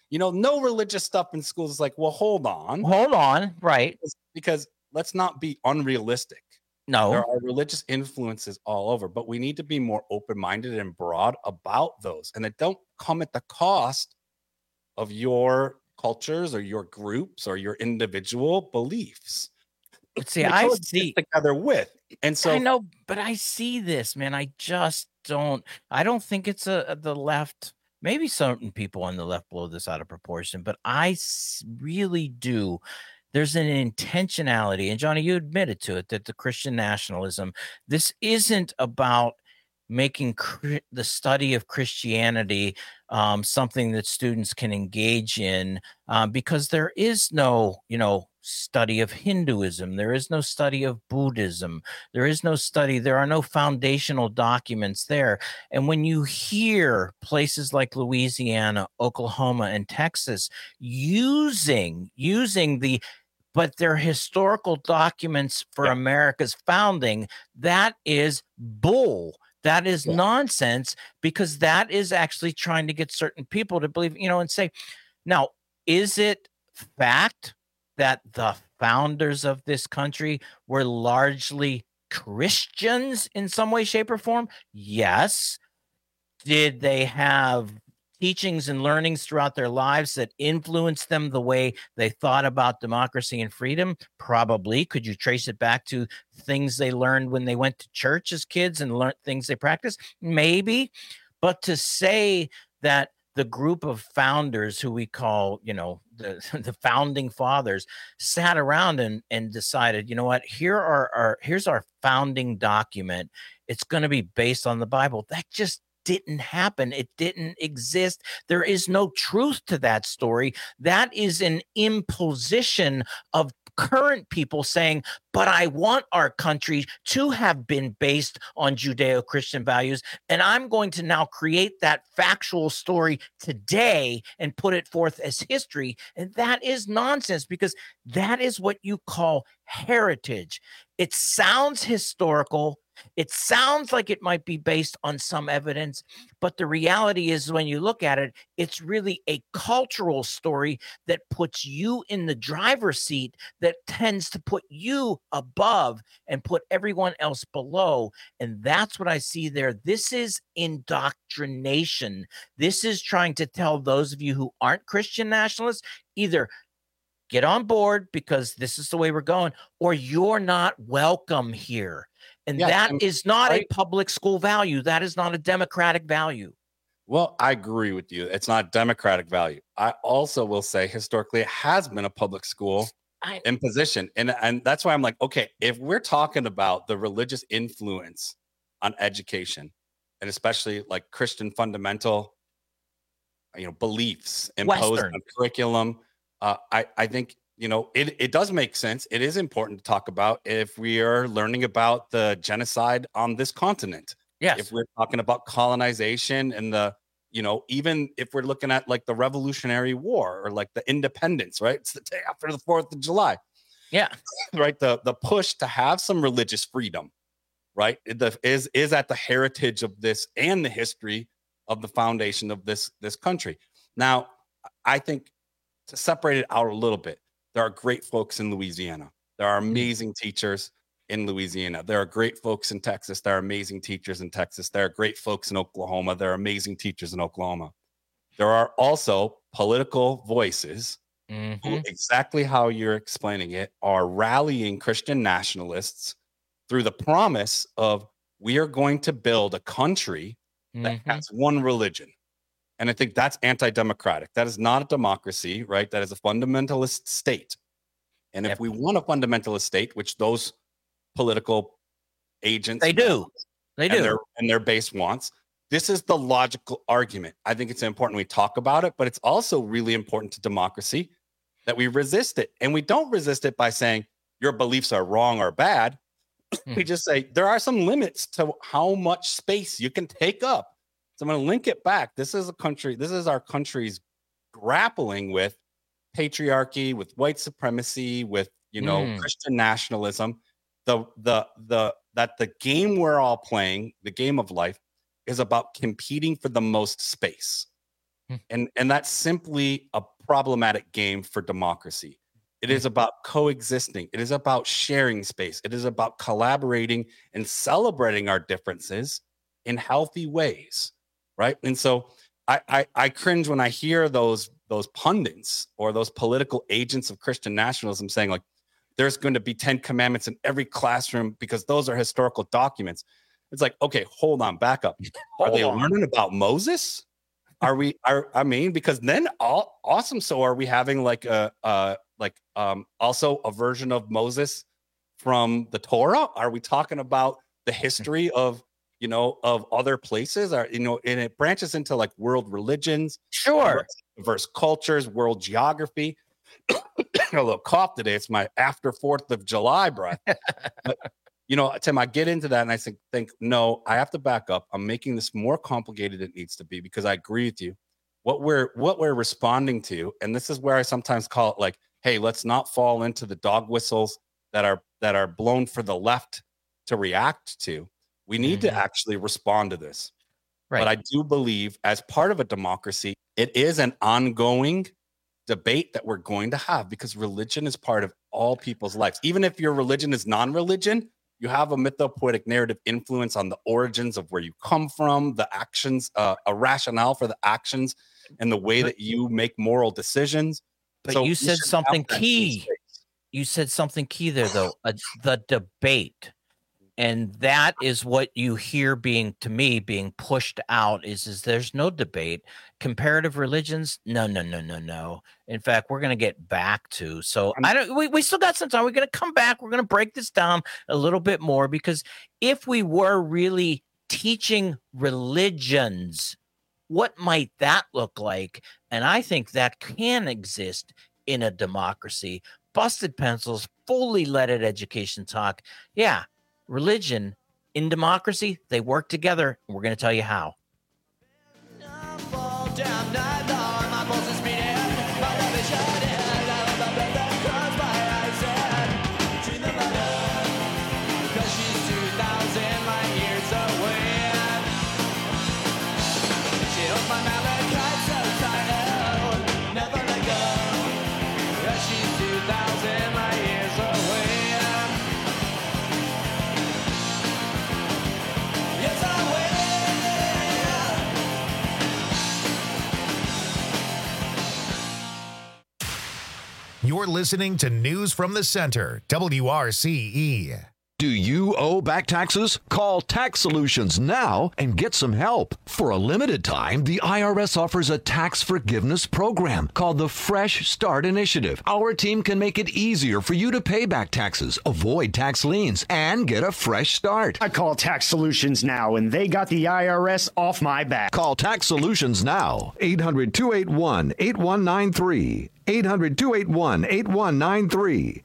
S14: No religious stuff in schools. Is like, well, hold on.
S13: Right.
S14: Because let's not be unrealistic.
S13: No.
S14: There are religious influences all over, but we need to be more open-minded and broad about those. And it don't come at the cost of your cultures or your groups or your individual beliefs.
S13: But see, I see
S14: together with. And so
S13: I know, but I see this, man. I just don't. I don't think it's the left. Maybe certain people on the left blow this out of proportion, but I really do. There's an intentionality, and Johnny, you admitted to it, that the Christian nationalism, this isn't about making the study of Christianity something that students can engage in, because there is no, study of Hinduism. There is no study of Buddhism. There is no study. There are no foundational documents there. And when you hear places like Louisiana, Oklahoma, and Texas using but they're historical documents for America's founding, that is bull. That is nonsense, because that is actually trying to get certain people to believe, and say, now, is it fact that the founders of this country were largely Christians in some way, shape, or form? Yes. Did they have teachings and learnings throughout their lives that influenced them the way they thought about democracy and freedom? Probably. Could you trace it back to things they learned when they went to church as kids and learned things they practiced? Maybe. But to say that the group of founders who we call, the founding fathers, sat around and decided, here's our founding document. It's going to be based on the Bible. That just didn't happen. It didn't exist. There is no truth to that story. That is an imposition of current people saying, but I want our country to have been based on Judeo-Christian values, and I'm going to now create that factual story today and put it forth as history. And that is nonsense, because that is what you call heritage. It sounds historical. It sounds like it might be based on some evidence, but the reality is, when you look at it, it's really a cultural story that puts you in the driver's seat, that tends to put you above and put everyone else below. And that's what I see there. This is indoctrination. This is trying to tell those of you who aren't Christian nationalists, either get on board because this is the way we're going, or you're not welcome here. And that is not a public school value. That is not a democratic value.
S14: Well, I agree with you. It's not democratic value. I also will say historically it has been a public school imposition. And that's why I'm like, okay, if we're talking about the religious influence on education, and especially like Christian fundamental, beliefs imposed on curriculum, I think, it does make sense. It is important to talk about if we are learning about the genocide on this continent.
S13: Yes.
S14: If we're talking about colonization and even if we're looking at like the Revolutionary War or like the independence, right? It's the day after the 4th of July.
S13: Yeah.
S14: Right. The push to have some religious freedom, right? Is at the heritage of this and the history of the foundation of this country. Now, I think to separate it out a little bit, there are great folks in Louisiana. There are amazing teachers in Louisiana. There are great folks in Texas. There are amazing teachers in Texas. There are great folks in Oklahoma. There are amazing teachers in Oklahoma. There are also political voices who, exactly how you're explaining it, are rallying Christian nationalists through the promise of, we are going to build a country that has one religion. And I think that's anti-democratic. That is not a democracy, right? That is a fundamentalist state. And if we want a fundamentalist state, which those political agents and their base wants, this is the logical argument. I think it's important we talk about it, but it's also really important to democracy that we resist it. And we don't resist it by saying your beliefs are wrong or bad. We just say there are some limits to how much space you can take up. So I'm going to link it back. This is our country's grappling with patriarchy, with white supremacy, with, Christian nationalism. That the game we're all playing, the game of life, is about competing for the most space. And that's simply a problematic game for democracy. It is about coexisting. It is about sharing space. It is about collaborating and celebrating our differences in healthy ways. Right. And so I cringe when I hear those pundits or those political agents of Christian nationalism saying, like, there's going to be 10 commandments in every classroom because those are historical documents. It's like, okay, hold on, back up. Are they learning about Moses? Because then awesome. So are we having like also a version of Moses from the Torah? Are we talking about the history of other places, and it branches into like world religions, diverse cultures, world geography. A little cough today. It's my after 4th of July breath. But, Tim, I get into that and I think, no, I have to back up. I'm making this more complicated than it needs to be, because I agree with you. What we're responding to, and this is where I sometimes call it like, hey, let's not fall into the dog whistles that are blown for the left to react to. We need to actually respond to this. Right. But I do believe, as part of a democracy, it is an ongoing debate that we're going to have, because religion is part of all people's lives. Even if your religion is non-religion, you have a mythopoetic narrative influence on the origins of where you come from, the actions, a rationale for the actions, and the way that you make moral decisions.
S13: But so you said something key. You said something key there, though, the debate. And that is what you hear being pushed out is there's no debate. Comparative religions, no. In fact, we're going to get back to. So we still got some time. We're going to come back. We're going to break this down a little bit more, because if we were really teaching religions. What might that look like? And I think that can exist in a democracy. Busted Pencils, fully leaded education talk. Yeah, religion in democracy, they work together. We're going to tell you how.
S1: You're listening to News from the Center, WRCE.
S16: Do you owe back taxes? Call Tax Solutions now and get some help. For a limited time, the IRS offers a tax forgiveness program called the Fresh Start Initiative. Our team can make it easier for you to pay back taxes, avoid tax liens, and get a fresh start.
S17: I call Tax Solutions now, and they got the IRS off my back.
S16: Call Tax Solutions now. 800-281-8193. 800-281-8193.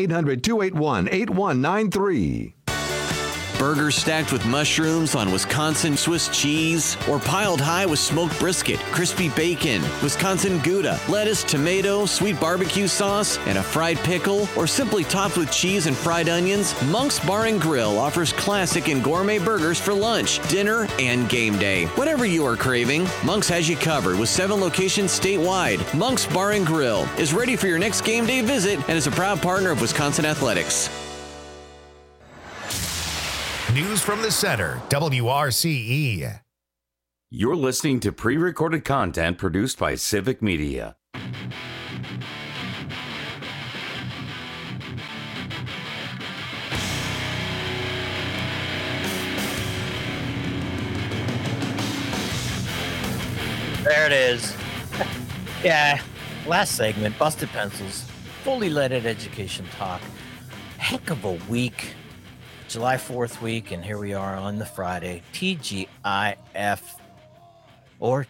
S16: 800-281-8193.
S2: Burgers stacked with mushrooms on Wisconsin Swiss cheese, or piled high with smoked brisket, crispy bacon, Wisconsin Gouda, lettuce, tomato, sweet barbecue sauce, and a fried pickle, or simply topped with cheese and fried onions, Monk's Bar and Grill offers classic and gourmet burgers for lunch, dinner, and game day. Whatever you are craving, Monk's has you covered with 7 locations statewide. Monk's Bar and Grill is ready for your next game day visit and is a proud partner of Wisconsin Athletics.
S1: News from the Center, WRCE.
S11: You're listening to pre-recorded content produced by Civic Media.
S13: There it is. Yeah, last segment, Busted Pencils, fully leaded education talk. Heck of a week. July 4th week, and here we are on the Friday. TGIF or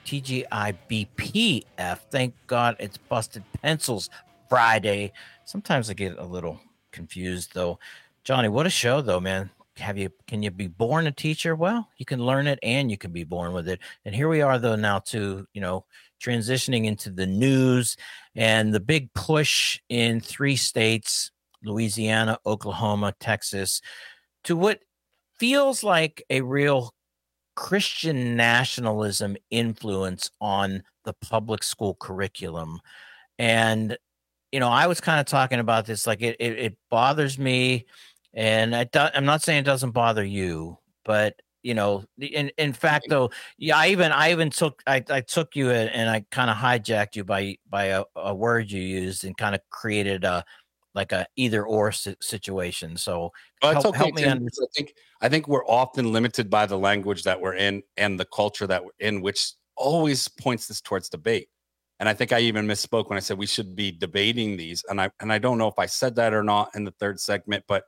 S13: TGIBPF. Thank God it's Busted Pencils Friday. Sometimes I get a little confused, though. Johnny, what a show, though, man. Can you be born a teacher? Well, you can learn it and you can be born with it. And here we are, though, now to, transitioning into the news and the big push in 3 states, Louisiana, Oklahoma, Texas, to what feels like a real Christian nationalism influence on the public school curriculum. And, I was kind of talking about this, like it bothers me, and I'm not saying it doesn't bother you, but, in fact, though, yeah, I took you and I kind of hijacked you by a word you used and kind of created a either or situation. So help me understand.
S14: I think we're often limited by the language that we're in and the culture that we're in, which always points this towards debate. And I think I even misspoke when I said we should be debating these. And I don't know if I said that or not in the 3rd segment, but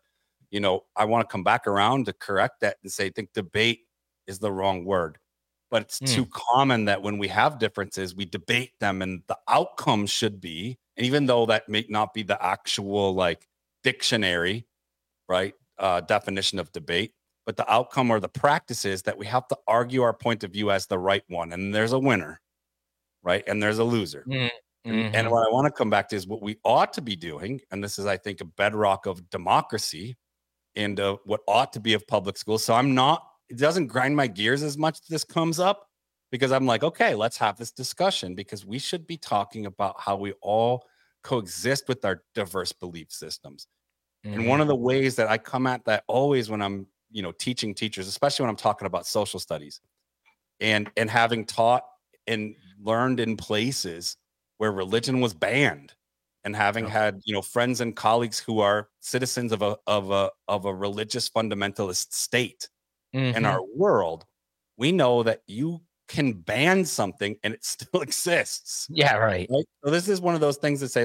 S14: I want to come back around to correct that and say I think debate is the wrong word. But it's too common that when we have differences, we debate them, and the outcome should be, and even though that may not be the actual dictionary, right, definition of debate, but the outcome or the practice is that we have to argue our point of view as the right one. And there's a winner, right? And there's a loser.
S13: Mm-hmm.
S14: And what I want to come back to is what we ought to be doing. And this is, I think, a bedrock of democracy and what ought to be of public schools. So it doesn't grind my gears as much this comes up, because I'm like, okay, let's have this discussion, because we should be talking about how we all coexist with our diverse belief systems. Mm-hmm. And one of the ways that I come at that always when I'm, teaching teachers, especially when I'm talking about social studies and having taught and learned in places where religion was banned, and having had, friends and colleagues who are citizens of a religious fundamentalist state in our world, we know that you can ban something and it still exists.
S13: Yeah, right.
S14: So this is one of those things that say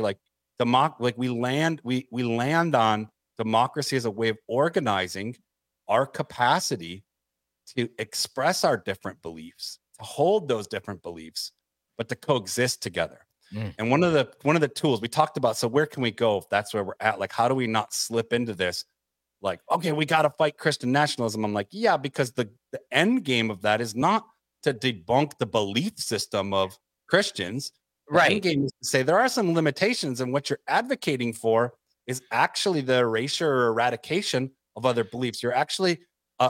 S14: we land on democracy as a way of organizing our capacity to express our different beliefs, to hold those different beliefs, but to coexist together. And one of the tools we talked about, so where can we go if that's where we're at? Like, how do we not slip into this? Like, okay, we got to fight Christian nationalism. I'm like, yeah, because the end game of that is not to debunk the belief system of Christians.
S13: Right.
S14: The end game is to say there are some limitations, and what you're advocating for is actually the erasure or eradication of other beliefs. You're actually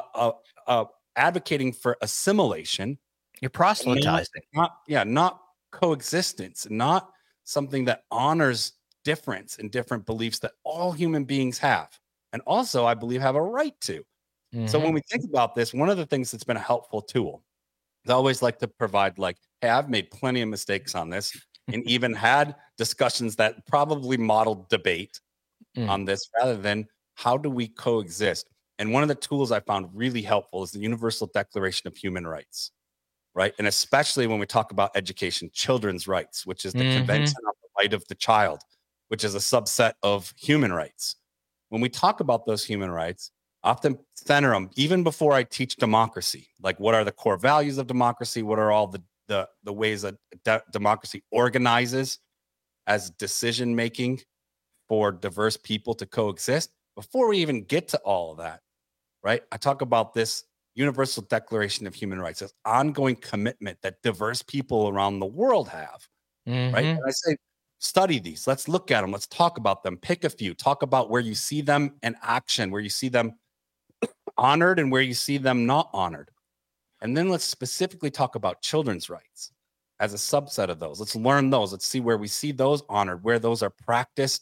S14: advocating for assimilation.
S13: You're proselytizing.
S14: Not coexistence, not something that honors difference and different beliefs that all human beings have. And also, I believe, have a right to. So when we think about this, one of the things that's been a helpful tool is I always like to provide, like, hey, I've made plenty of mistakes on this and even had discussions that probably modeled debate on this rather than how do we coexist. And one of the tools I found really helpful is the Universal Declaration of Human Rights, right? And especially when we talk about education, children's rights, which is the Convention on the Right of the Child, which is a subset of human rights. When we talk about those human rights, often center them even before I teach democracy. Like, what are the core values of democracy? What are all the ways that democracy organizes as decision making for diverse people to coexist? Before we even get to all of that, right? I talk about this Universal Declaration of Human Rights, this ongoing commitment that diverse people around the world have, right? And I say, study these. Let's look at them. Let's talk about them. Pick a few. Talk about where you see them in action, where you see them honored and where you see them not honored. And then let's specifically talk about children's rights as a subset of those. Let's learn those. Let's see where we see those honored, where those are practiced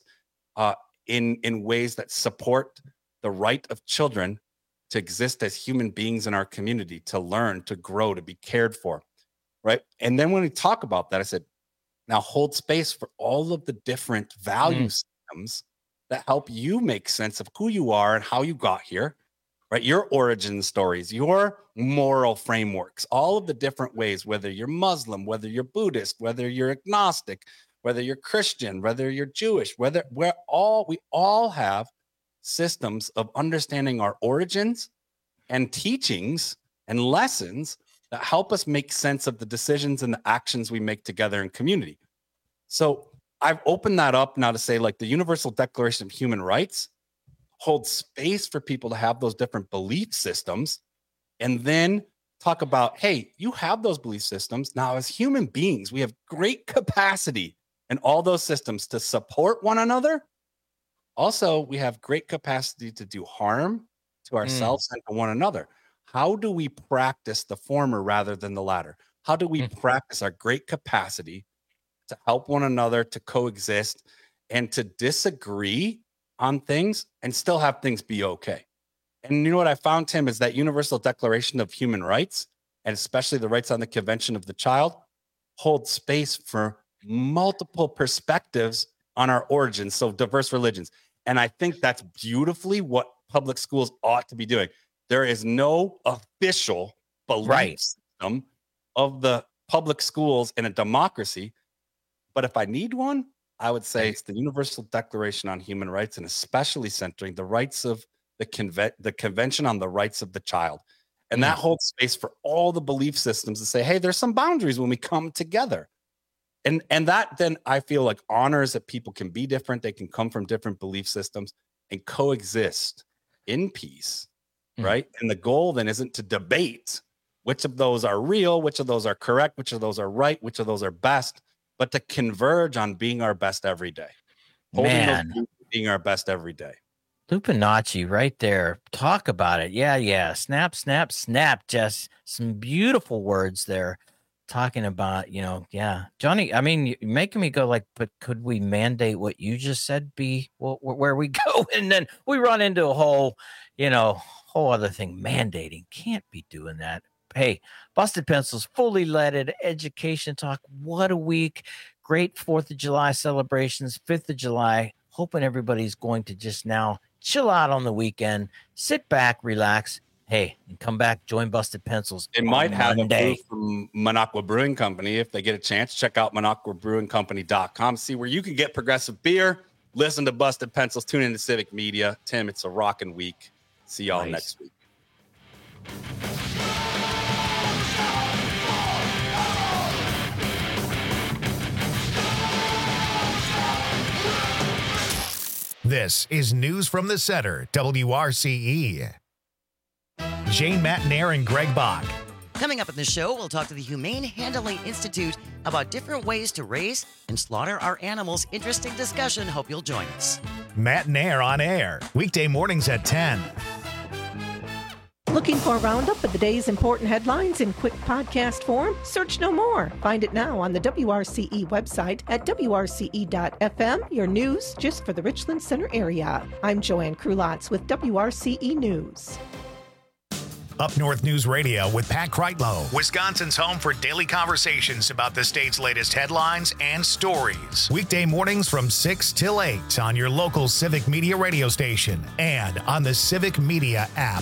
S14: in ways that support the right of children to exist as human beings in our community, to learn, to grow, to be cared for, right? And then when we talk about that, I said, now hold space for all of the different value systems that help you make sense of who you are and how you got here, right? Your origin stories, your moral frameworks, all of the different ways, whether you're Muslim, whether you're Buddhist, whether you're agnostic, whether you're Christian, whether you're Jewish, we all have systems of understanding our origins and teachings and lessons that help us make sense of the decisions and the actions we make together in community. So I've opened that up now to say, like, the Universal Declaration of Human Rights holds space for people to have those different belief systems, and then talk about, hey, you have those belief systems. Now, as human beings, we have great capacity in all those systems to support one another. Also, we have great capacity to do harm to ourselves and to one another. How do we practice the former rather than the latter? How do we practice our great capacity to help one another, to coexist, and to disagree on things and still have things be okay? And you know what I found, Tim, is that Universal Declaration of Human Rights, and especially the rights on the Convention of the Child, hold space for multiple perspectives on our origins, so diverse religions. And I think that's beautifully what public schools ought to be doing. There is no official belief system of the public schools in a democracy. But if I need one, I would say it's the Universal Declaration on Human Rights, and especially centering the rights of the Convention on the Rights of the Child. And that holds space for all the belief systems to say, hey, there's some boundaries when we come together. And that then I feel like honors that people can be different. They can come from different belief systems and coexist in peace, right? And the goal then isn't to debate which of those are real, which of those are correct, which of those are right, which of those are best, but to converge on being our best every day. Being our best every day.
S13: Lupinacci right there. Talk about it. Yeah. Snap, snap, snap. Just some beautiful words there. Talking about, Johnny, I mean, you're making me go like, but could we mandate what you just said be where we go? And then we run into a whole other thing. Mandating. Can't be doing that. Hey, Busted Pencils, fully leaded education talk. What a week. Great 4th of July celebrations, 5th of July. Hoping everybody's going to just now chill out on the weekend, sit back, relax. Hey, and come back, join Busted Pencils.
S14: It might have a brew from Minocqua Brewing Company. If they get a chance, check out MinocquaBrewingCompany.com. See where you can get progressive beer. Listen to Busted Pencils. Tune into Civic Media. Tim, it's a rocking week. See y'all next week.
S1: This is News from the Center, WRCE. Jane Matnair and Greg Bach.
S3: Coming up in the show, we'll talk to the Humane Handling Institute about different ways to raise and slaughter our animals. Interesting discussion. Hope you'll join us.
S1: Matnair on air, weekday mornings at 10.
S5: Looking for a roundup of the day's important headlines in quick podcast form? Search no more. Find it now on the WRCE website at WRCE.FM, your news just for the Richland Center area. I'm Joanne Krulotz with WRCE News.
S1: Up North News Radio with Pat Kreitlow, Wisconsin's home for daily conversations about the state's latest headlines and stories. Weekday mornings from 6 till 8 on your local Civic Media radio station and on the Civic Media app.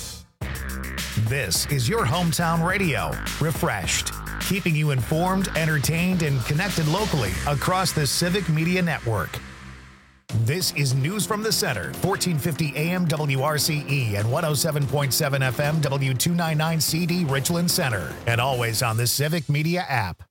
S1: This is your hometown radio, refreshed, keeping you informed, entertained, and connected locally across the Civic Media Network. This is News from the Center, 1450 AM WRCE and 107.7 FM W299CD Richland Center, and always on the Civic Media app.